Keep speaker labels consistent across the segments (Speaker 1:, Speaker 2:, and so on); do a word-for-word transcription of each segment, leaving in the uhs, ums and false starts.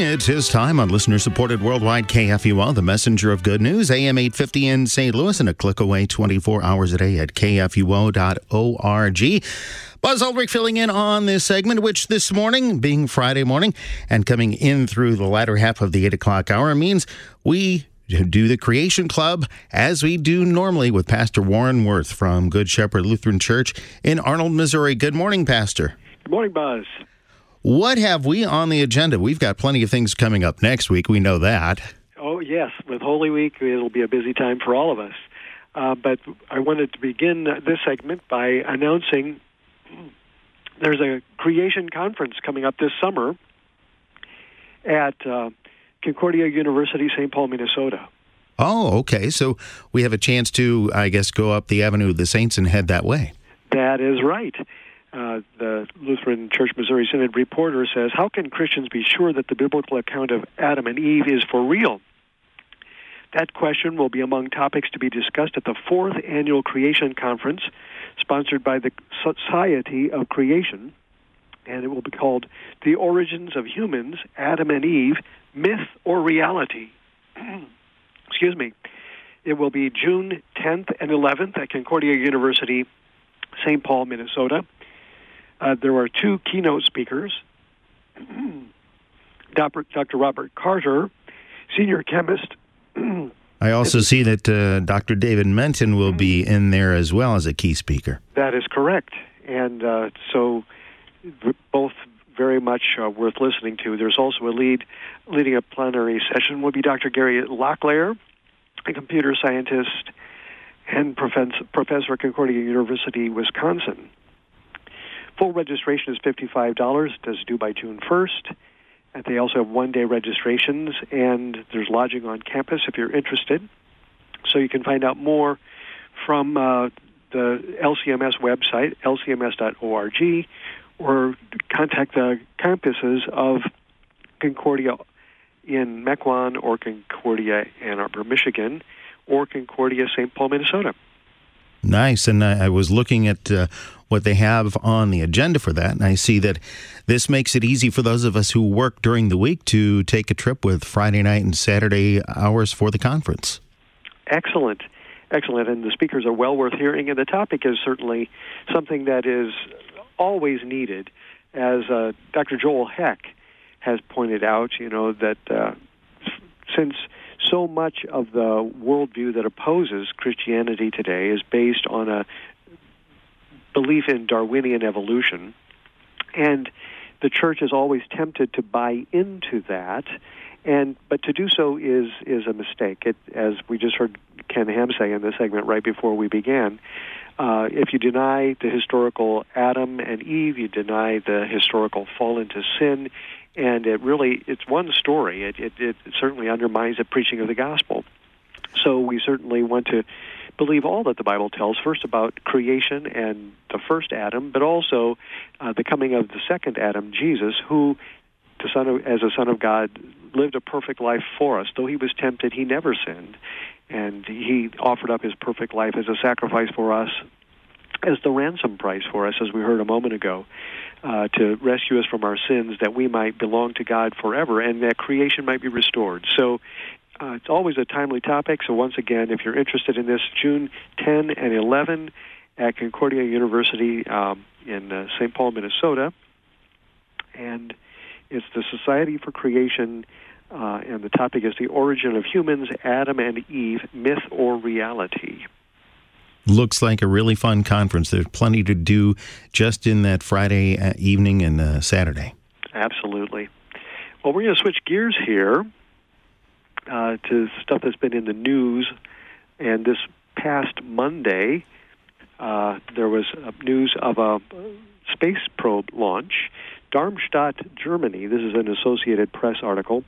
Speaker 1: It is time on listener-supported worldwide K F U O, the messenger of good news, A M eight fifty in Saint Louis, and a click away twenty-four hours a day at K F U O dot org. Buzz Aldrich filling in on this segment, which this morning, being Friday morning and coming in through the latter half of the eight o'clock hour, means we do the Creation Club as we do normally with Pastor Warren Worth from Good Shepherd Lutheran Church in Arnold, Missouri. Good morning, Pastor.
Speaker 2: Good morning, Buzz.
Speaker 1: What have we on the agenda? We've got plenty of things coming up next week. We know that.
Speaker 2: Oh, yes. With Holy Week, it'll be a busy time for all of us. Uh, but I wanted to begin this segment by announcing there's a Creation Conference coming up this summer at uh, Concordia University, Saint Paul, Minnesota.
Speaker 1: Oh, okay. So we have a chance to, I guess, go up the Avenue of the Saints and head that way.
Speaker 2: That is right. Uh, the Lutheran Church Missouri Synod reporter says, how can Christians be sure that the biblical account of Adam and Eve is for real? That question will be among topics to be discussed at the fourth annual Creation Conference, sponsored by the Society of Creation, and it will be called The Origins of Humans, Adam and Eve, Myth or Reality. Excuse me. It will be June tenth and eleventh at Concordia University, Saint Paul, Minnesota. Uh, there are two keynote speakers, Doctor Robert Carter, senior chemist.
Speaker 1: I also see that uh, Doctor David Menton will be in there as well as a key speaker.
Speaker 2: That is correct. And uh, so both very much uh, worth listening to. There's also a lead leading a plenary session will be Doctor Gary Locklear, a computer scientist and professor, professor at Concordia University, Wisconsin. Full registration is fifty-five dollars. It is due by June first. And they also have one-day registrations, and there's lodging on campus if you're interested. So you can find out more from uh, the L C M S website, L C M S dot org, or contact the campuses of Concordia in Mequon or Concordia Ann Arbor, Michigan, or Concordia Saint Paul, Minnesota.
Speaker 1: Nice, and I was looking at uh, what they have on the agenda for that, and I see that this makes it easy for those of us who work during the week to take a trip with Friday night and Saturday hours for the conference.
Speaker 2: Excellent, excellent, and the speakers are well worth hearing, and the topic is certainly something that is always needed. As uh, Doctor Joel Heck has pointed out, you know, that uh, since so much of the worldview that opposes Christianity today is based on a belief in Darwinian evolution, and the church is always tempted to buy into that, and but to do so is is a mistake. It, as we just heard Ken Ham say in the segment right before we began, uh, if you deny the historical Adam and Eve, you deny the historical fall into sin. And it really, it's one story. It, it, it certainly undermines the preaching of the gospel. So we certainly want to believe all that the Bible tells, first about creation and the first Adam, but also uh, the coming of the second Adam, Jesus, who, the son of, as a son of God, lived a perfect life for us. Though he was tempted, he never sinned. And he offered up his perfect life as a sacrifice for us, as the ransom price for us, as we heard a moment ago, uh, to rescue us from our sins, that we might belong to God forever, and that creation might be restored. So uh, it's always a timely topic. So once again, if you're interested in this, June tenth and eleventh at Concordia University um, in uh, Saint Paul, Minnesota. And it's the Society for Creation, uh, and the topic is the origin of humans, Adam and Eve, myth or reality.
Speaker 1: Looks like a really fun conference. There's plenty to do just in that Friday evening and uh, Saturday.
Speaker 2: Absolutely. Well, we're going to switch gears here uh, to stuff that's been in the news. And this past Monday, uh, there was news of a space probe launch. Darmstadt, Germany, this is an Associated Press article.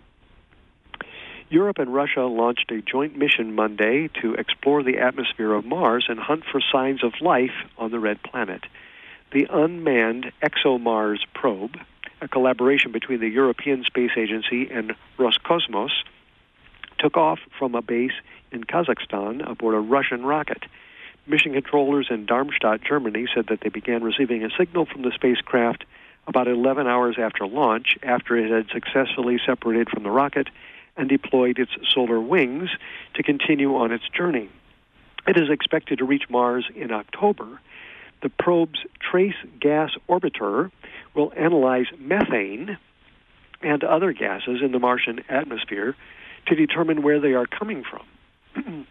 Speaker 2: Europe and Russia launched a joint mission Monday to explore the atmosphere of Mars and hunt for signs of life on the red planet. The unmanned ExoMars probe, a collaboration between the European Space Agency and Roscosmos, took off from a base in Kazakhstan aboard a Russian rocket. Mission controllers in Darmstadt, Germany, said that they began receiving a signal from the spacecraft about eleven hours after launch, after it had successfully separated from the rocket and deployed its solar wings to continue on its journey. It is expected to reach Mars in October. The probe's Trace Gas Orbiter will analyze methane and other gases in the Martian atmosphere to determine where they are coming from.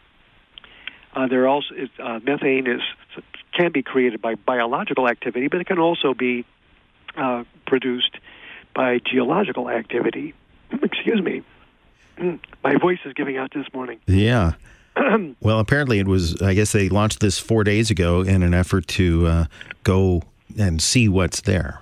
Speaker 2: uh, there also is, uh, methane is can be created by biological activity, but it can also be uh, produced by geological activity. Excuse me. My voice is giving out this morning.
Speaker 1: Yeah. Well, apparently it was, I guess they launched this four days ago in an effort to uh, go and see what's there.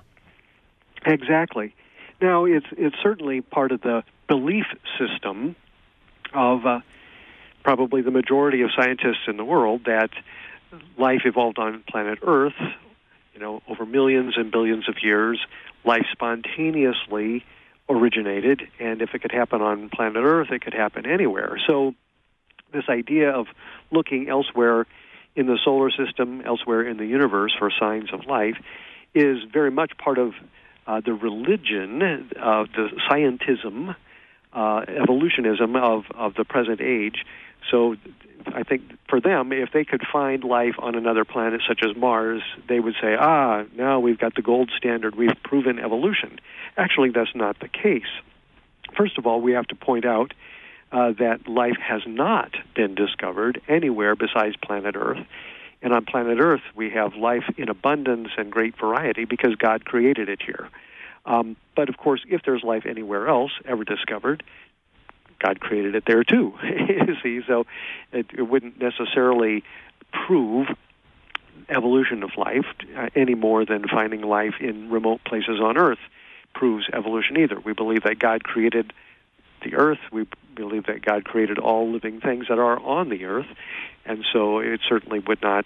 Speaker 2: Exactly. Now, it's it's certainly part of the belief system of uh, probably the majority of scientists in the world that life evolved on planet Earth, you know, over millions and billions of years. Life spontaneously originated, and if it could happen on planet Earth, it could happen anywhere. So this idea of looking elsewhere in the solar system, elsewhere in the universe for signs of life is very much part of uh, the religion, uh, the scientism, uh, evolutionism of, of the present age. So I think for them, if they could find life on another planet such as Mars, they would say, ah, now we've got the gold standard, we've proven evolution. Actually, that's not the case. First of all, we have to point out uh, that life has not been discovered anywhere besides planet Earth. And on planet Earth, we have life in abundance and great variety because God created it here. Um, but, of course, if there's life anywhere else ever discovered, God created it there too. You see, so it, it wouldn't necessarily prove evolution of life uh, any more than finding life in remote places on Earth proves evolution either. We believe that God created the Earth. We believe that God created all living things that are on the Earth, and so it certainly would not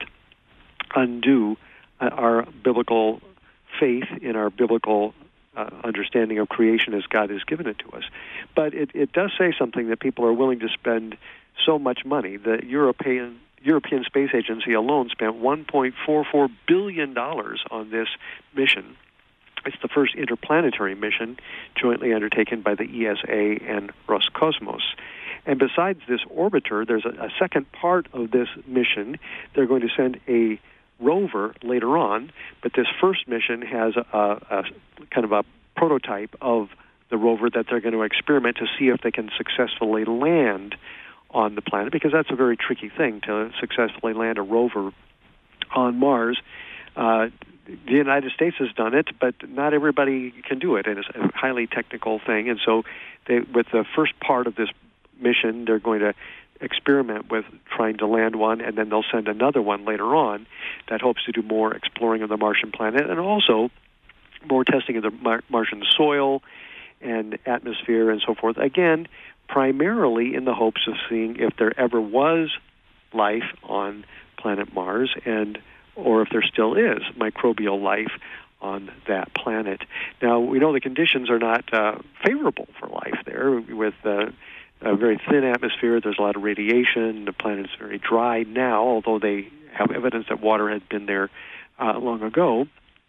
Speaker 2: undo uh, our biblical faith in our biblical Uh, understanding of creation as God has given it to us. But it, it does say something that people are willing to spend so much money. The European European Space Agency alone spent one point four four billion dollars on this mission. It's the first interplanetary mission jointly undertaken by the E S A and Roscosmos. And besides this orbiter, there's a, a second part of this mission. They're going to send a rover later on, but this first mission has a, a kind of a prototype of the rover that they're going to experiment to see if they can successfully land on the planet, because that's a very tricky thing to successfully land a rover on Mars. Uh, the United States has done it, but not everybody can do it, and it's a highly technical thing. And so they, with the first part of this mission, they're going to experiment with trying to land one, and then they'll send another one later on that hopes to do more exploring of the Martian planet and also more testing of the Mar- Martian soil and atmosphere and so forth. Again, primarily in the hopes of seeing if there ever was life on planet Mars, and or if there still is microbial life on that planet. Now, we know the conditions are not uh, favorable for life there with uh, a very thin atmosphere. There's a lot of radiation. The planet's very dry now, although they have evidence that water had been there uh, long ago.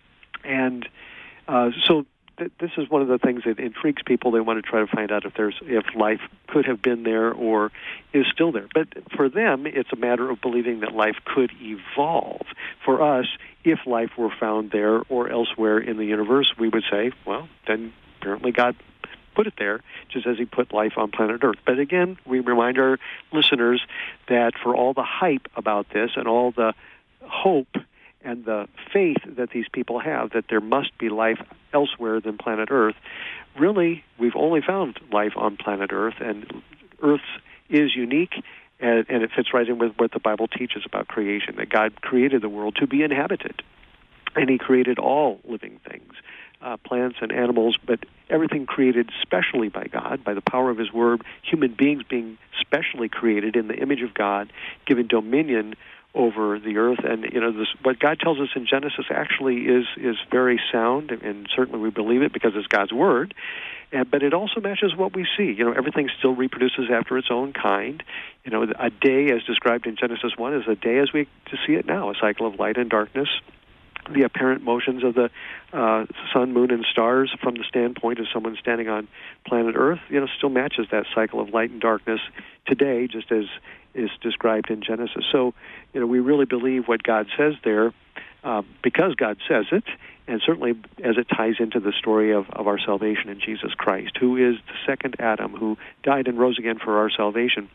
Speaker 2: And uh, so th- this is one of the things that intrigues people. They want to try to find out if there's if life could have been there or is still there. But for them, it's a matter of believing that life could evolve. For us, if life were found there or elsewhere in the universe, we would say, well, then apparently God put it there, just as he put life on planet Earth. But again, we remind our listeners that for all the hype about this and all the hope and the faith that these people have that there must be life elsewhere than planet Earth, really, we've only found life on planet Earth, and Earth is unique, and, and it fits right in with what the Bible teaches about creation, that God created the world to be inhabited, and he created all living things. Uh, plants and animals, but everything created specially by God, by the power of his word, human beings being specially created in the image of God, given dominion over the earth. And, you know, this, what God tells us in Genesis actually is is very sound, and certainly we believe it because it's God's word, and, but it also matches what we see. You know, everything still reproduces after its own kind. You know, a day as described in Genesis one is a day as we see it now, a cycle of light and darkness. the apparent motions of the uh, sun, moon, and stars from the standpoint of someone standing on planet Earth, you know, still matches that cycle of light and darkness today, just as is described in Genesis. So, you know, we really believe what God says there uh, because God says it, and certainly as it ties into the story of, of our salvation in Jesus Christ, who is the second Adam, who died and rose again for our salvation.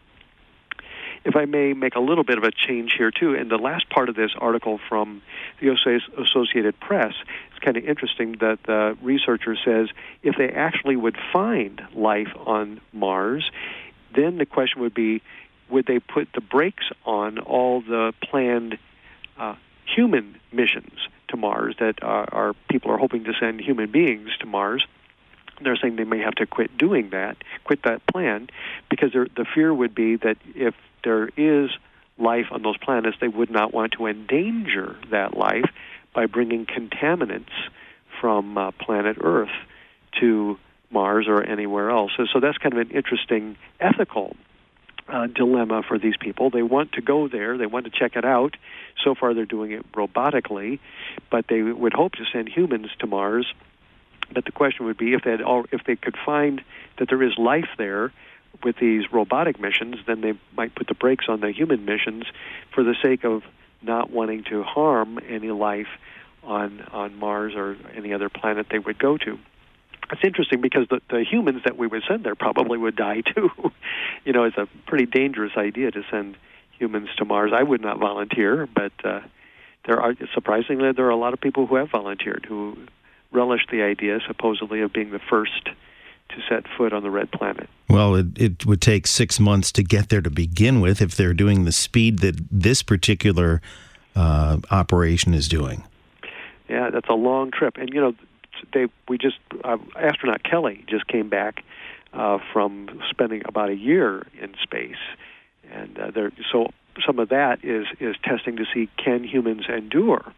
Speaker 2: If I may make a little bit of a change here, too, in the last part of this article from the Associated Press, it's kind of interesting that the researcher says if they actually would find life on Mars, then the question would be, would they put the brakes on all the planned uh, human missions to Mars that uh, our people are hoping to send human beings to Mars? They're saying they may have to quit doing that, quit that plan, because the fear would be that if there is life on those planets, they would not want to endanger that life by bringing contaminants from uh, planet Earth to Mars or anywhere else. So, so that's kind of an interesting ethical uh, dilemma for these people. They want to go there. They want to check it out. So far they're doing it robotically, but they would hope to send humans to Mars. But the question would be if they had all, if they could find that there is life there with these robotic missions, then they might put the brakes on the human missions for the sake of not wanting to harm any life on on Mars or any other planet they would go to. It's interesting because the, the humans that we would send there probably would die too. You know, it's a pretty dangerous idea to send humans to Mars. I would not volunteer, but uh, there are surprisingly there are a lot of people who have volunteered who relish the idea, supposedly, of being the first to set foot on the red planet.
Speaker 1: Well, it, it would take six months to get there to begin with if they're doing the speed that this particular uh, operation is doing.
Speaker 2: Yeah, that's a long trip. And, you know, they we just uh, astronaut Kelly just came back uh, from spending about a year in space. And uh, there, so some of that is, is testing to see, can humans endure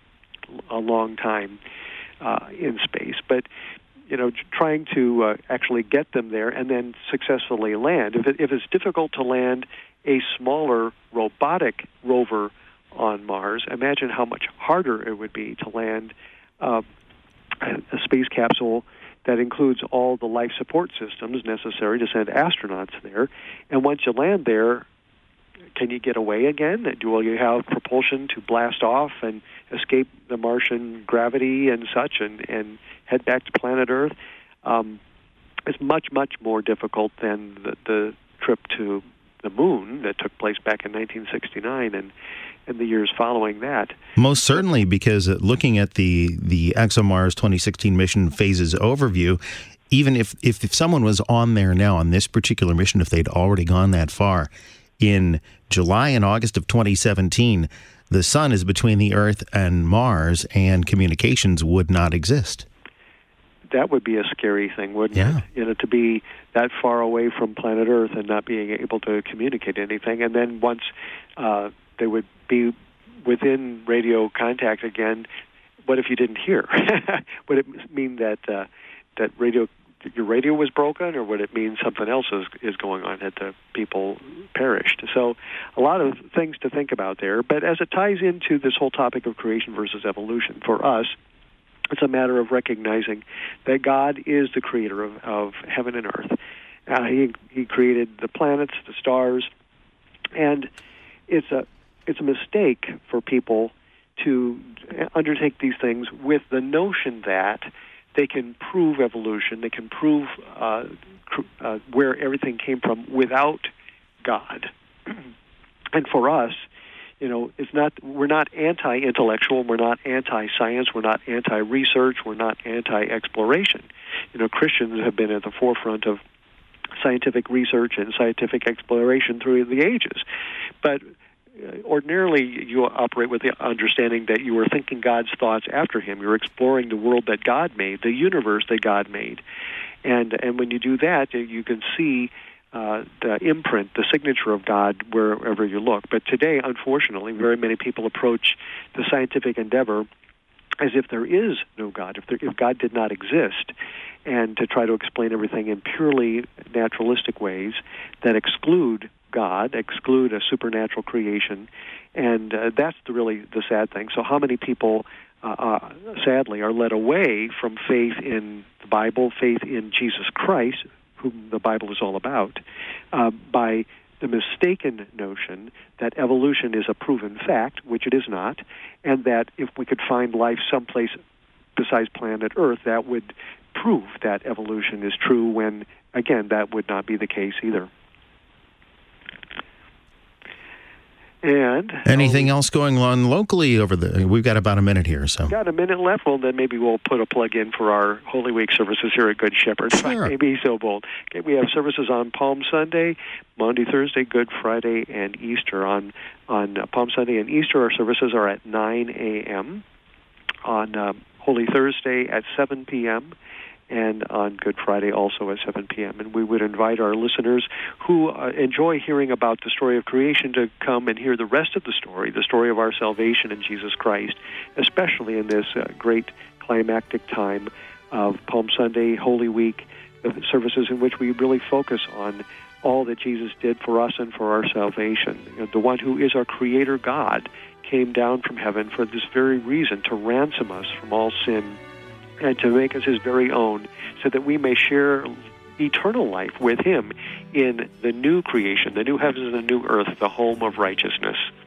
Speaker 2: a long time Uh, in space, but you know, trying to uh, actually get them there and then successfully land. If, it, if it's difficult to land a smaller robotic rover on Mars, imagine how much harder it would be to land uh, a space capsule that includes all the life support systems necessary to send astronauts there. And once you land there, can you get away again? Do you have propulsion to blast off and escape the Martian gravity and such and, and head back to planet Earth? Um, it's much, much more difficult than the, the trip to the moon that took place back in nineteen sixty-nine and, and the years following that.
Speaker 1: Most certainly, because looking at the, the ExoMars twenty sixteen mission phases overview, even if, if, if someone was on there now on this particular mission, if they'd already gone that far, in July and August of twenty seventeen, the sun is between the Earth and Mars, and communications would not exist.
Speaker 2: That would be a scary thing, wouldn't
Speaker 1: yeah.
Speaker 2: it? You know, to be that far away from planet Earth and not being able to communicate anything. And then once uh, they would be within radio contact again, what if you didn't hear? Would it mean that uh, that radio your radio was broken, or would it mean something else is, is going on, that the people perished? So a lot of things to think about there. But as it ties into this whole topic of creation versus evolution, for us, it's a matter of recognizing that God is the creator of, of heaven and earth. Uh, he, he created the planets, the stars, and it's a, it's a mistake for people to undertake these things with the notion that they can prove evolution, they can prove uh, cr- uh, where everything came from without God. And for us, you know, it's not we're not anti-intellectual, we're not anti-science, we're not anti-research, we're not anti-exploration. You know, Christians have been at the forefront of scientific research and scientific exploration through the ages. But ordinarily, you operate with the understanding that you were thinking God's thoughts after Him. You're exploring the world that God made, the universe that God made. And and when you do that, you can see uh, the imprint, the signature of God wherever you look. But today, unfortunately, very many people approach the scientific endeavor as if there is no God, if, there, if God did not exist, and to try to explain everything in purely naturalistic ways that exclude God, exclude a supernatural creation, and uh, that's the, really the sad thing. So how many people uh, uh, sadly, are led away from faith in the Bible, faith in Jesus Christ, whom the Bible is all about, uh, by the mistaken notion that evolution is a proven fact, which it is not, and that if we could find life someplace besides planet Earth, that would prove that evolution is true, when, again, that would not be the case either. And
Speaker 1: anything else going on locally over the? We've got about a minute here, so
Speaker 2: got a minute left. Well, then maybe we'll put a plug in for our Holy Week services here at Good Shepherd. Sure. If I may be so bold. Okay, we have services on Palm Sunday, Monday, Thursday, Good Friday, and Easter. On on uh, Palm Sunday and Easter, our services are at nine a.m. On uh, Holy Thursday at seven p.m. and on Good Friday also at seven p.m. And we would invite our listeners who uh, enjoy hearing about the story of creation to come and hear the rest of the story, the story of our salvation in Jesus Christ, especially in this uh, great climactic time of Palm Sunday, Holy Week, the services in which we really focus on all that Jesus did for us and for our salvation. You know, the one who is our Creator God came down from heaven for this very reason, to ransom us from all sin and to make us his very own, so that we may share eternal life with him in the new creation, the new heavens and the new earth, the home of righteousness.